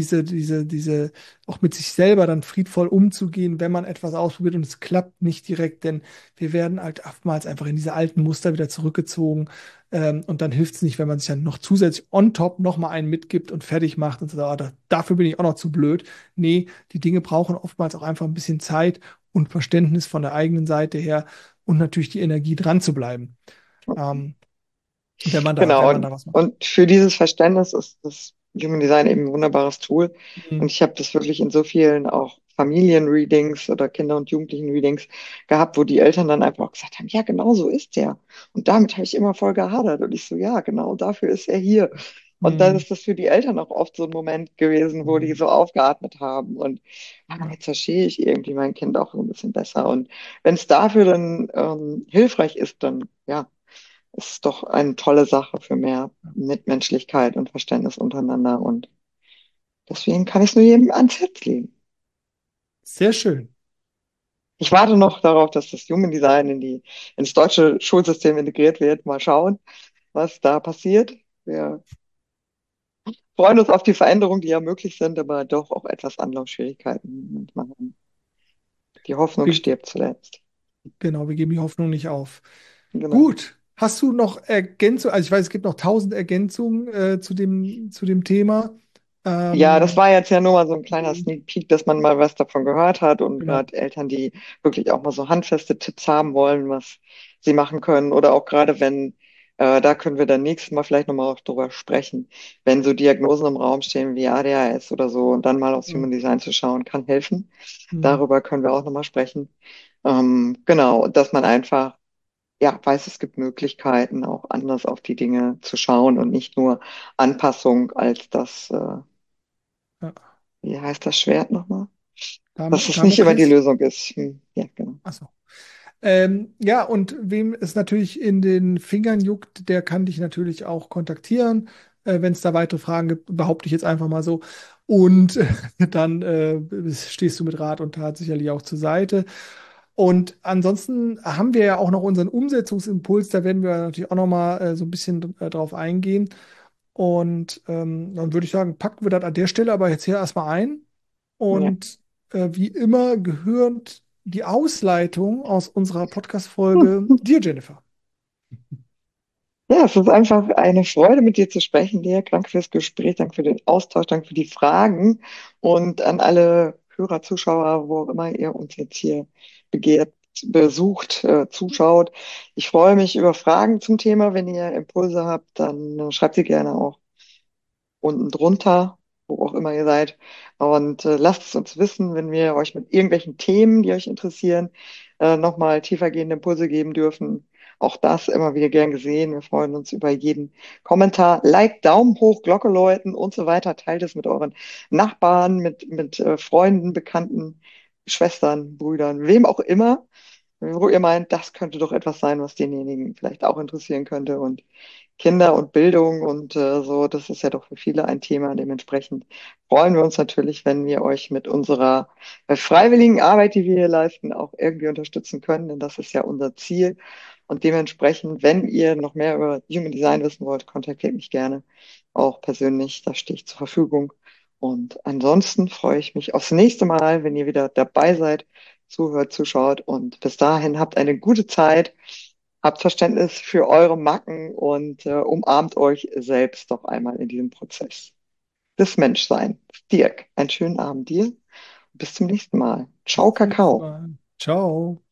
auch mit sich selber dann friedvoll umzugehen, wenn man etwas ausprobiert und es klappt nicht direkt, denn wir werden halt oftmals einfach in diese alten Muster wieder zurückgezogen. Und dann hilft es nicht, wenn man sich dann noch zusätzlich on top nochmal einen mitgibt und fertig macht und so, dafür bin ich auch noch zu blöd. Nee, die Dinge brauchen oftmals auch einfach ein bisschen Zeit und Verständnis von der eigenen Seite her und natürlich die Energie dran zu bleiben, ähm, wenn Genau, man da was macht. und für dieses Verständnis ist das Human Design eben ein wunderbares Tool. Und Mhm. ich habe das wirklich in so vielen auch Familienreadings oder Kinder- und Jugendlichen-Readings gehabt, wo die Eltern dann einfach auch gesagt haben, ja, genau so ist der. Und damit habe ich immer voll gehadert. Und ich so, ja, genau dafür ist er hier. Und dann Mhm. ist das für die Eltern auch oft so ein Moment gewesen, wo die Mhm. so aufgeatmet haben. Und jetzt verstehe ich irgendwie mein Kind auch so ein bisschen besser. Und wenn es dafür dann hilfreich ist, dann ja, ist doch eine tolle Sache für mehr Mitmenschlichkeit und Verständnis untereinander. Und deswegen kann ich es nur jedem ans Herz legen. Sehr schön. Ich warte noch darauf, dass das Human Design ins deutsche Schulsystem integriert wird. Mal schauen, was da passiert. Wir freuen uns auf die Veränderungen, die ja möglich sind, aber doch auch etwas Anlaufschwierigkeiten manchmal haben. Die Hoffnung Wir, stirbt zuletzt. genau, wir geben die Hoffnung nicht auf. Genau. Gut. Hast du noch Ergänzungen? Also ich weiß, es gibt noch 1000 Ergänzungen zu dem Thema. Ja, das Ähm, war jetzt ja nur mal so ein kleiner Sneak Peek, dass man mal was davon gehört hat und genau. gerade Eltern, die wirklich auch mal so handfeste Tipps haben wollen, was sie machen können oder auch gerade wenn, da können wir dann nächstes Mal vielleicht nochmal auch drüber sprechen, wenn so Diagnosen im Raum stehen wie ADHS oder so und dann mal aufs Mhm. Human Design zu schauen, kann helfen. Mhm. Darüber können wir auch nochmal sprechen. Genau, dass man einfach ja, weiß, es gibt Möglichkeiten, auch anders auf die Dinge zu schauen und nicht nur Anpassung als Ja. wie heißt das Schwert nochmal? Dass es nicht immer die Damokles? Lösung ist. Ja, genau. Achso. Ja, und wem es natürlich in den Fingern juckt, der kann dich natürlich auch kontaktieren. Wenn es da weitere Fragen gibt, behaupte ich jetzt einfach mal so. Und dann stehst du mit Rat und Tat sicherlich auch zur Seite. Und ansonsten haben wir ja auch noch unseren Umsetzungsimpuls, da werden wir natürlich auch noch mal so ein bisschen drauf eingehen. Und dann würde ich sagen, packen wir das an der Stelle aber jetzt hier erstmal ein. Ja. Und wie immer gehört die Ausleitung aus unserer Hm. Podcast-Folge dir, Jennifer. Ja, es ist einfach eine Freude, mit dir zu sprechen, Lea. Danke fürs Gespräch, danke für den Austausch, danke für die Fragen und an alle Hörer, Zuschauer, wo auch immer ihr uns jetzt hier begehrt, besucht, zuschaut. Ich freue mich über Fragen zum Thema. Wenn ihr Impulse habt, dann schreibt sie gerne auch unten drunter, wo auch immer ihr seid. Und lasst es uns wissen, wenn wir euch mit irgendwelchen Themen, die euch interessieren, nochmal tiefergehende Impulse geben dürfen. Auch das immer wieder gern gesehen. Wir freuen uns über jeden Kommentar. Like, Daumen hoch, Glocke läuten und so weiter. Teilt es mit euren Nachbarn, mit Freunden, Bekannten, Schwestern, Brüdern, wem auch immer, wo ihr meint, das könnte doch etwas sein, was denjenigen vielleicht auch interessieren könnte. Und Kinder und Bildung und so, das ist ja doch für viele ein Thema. Dementsprechend freuen wir uns natürlich, wenn wir euch mit unserer freiwilligen Arbeit, die wir hier leisten, auch irgendwie unterstützen können, denn das ist ja unser Ziel. Und dementsprechend, wenn ihr noch mehr über Human Design wissen wollt, kontaktiert mich gerne auch persönlich, da stehe ich zur Verfügung. Und ansonsten freue ich mich aufs nächste Mal, wenn ihr wieder dabei seid, zuhört, zuschaut und bis dahin habt eine gute Zeit. Habt Verständnis für eure Macken und umarmt euch selbst doch einmal in diesem Prozess des Menschseins. Dirk, einen schönen Abend dir. Bis zum nächsten Mal. Ciao, Bis zum nächsten Kakao. Mal. Ciao.